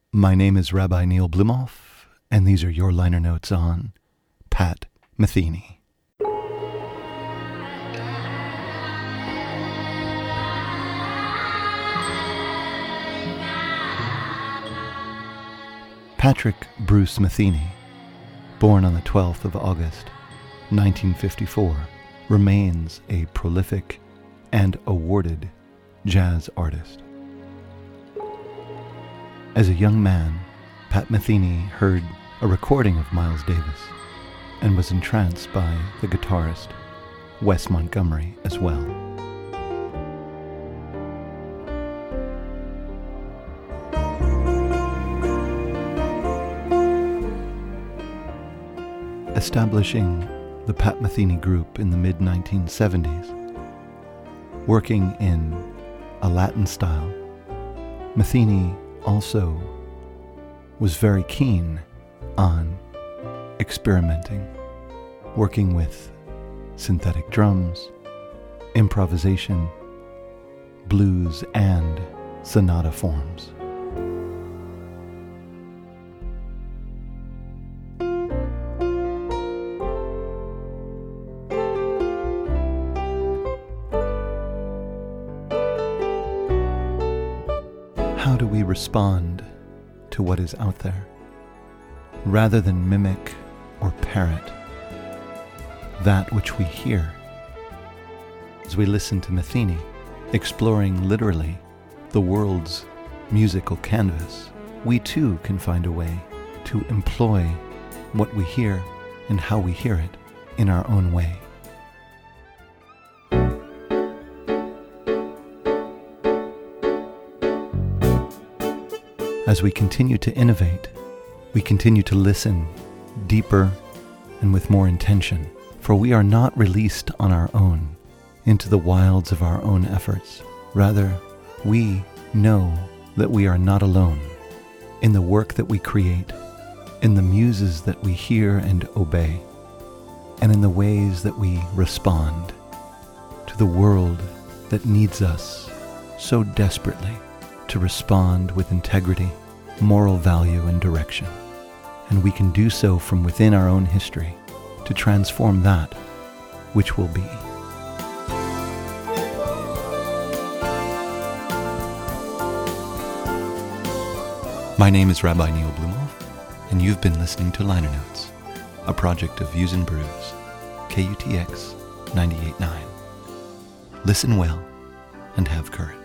My name is Rabbi Neil Blumoff, and these are your liner notes on Pat Metheny. Patrick Bruce Metheny, born on the 12th of August, 1954, remains a prolific and awarded jazz artist. As a young man, Pat Metheny heard a recording of Miles Davis and was entranced by the guitarist Wes Montgomery as well. Establishing the Pat Metheny Group in the mid-1970s, working in a Latin style, Metheny also was very keen on experimenting, working with synthetic drums, improvisation, blues, and sonata forms. How do we respond to what is out there, rather than mimic or parrot that which we hear? As we listen to Metheny, exploring literally the world's musical canvas, we too can find a way to employ what we hear and how we hear it in our own way. As we continue to innovate, we continue to listen deeper and with more intention, for we are not released on our own into the wilds of our own efforts. Rather, we know that we are not alone in the work that we create, in the muses that we hear and obey, and in the ways that we respond to the world that needs us so desperately to respond with integrity, moral value, and direction. And we can do so from within our own history to transform that which will be. My name is Rabbi Neil Blumoff, and you've been listening to Liner Notes, a project of Views and Brews, KUTX 98.9. Listen well and have courage.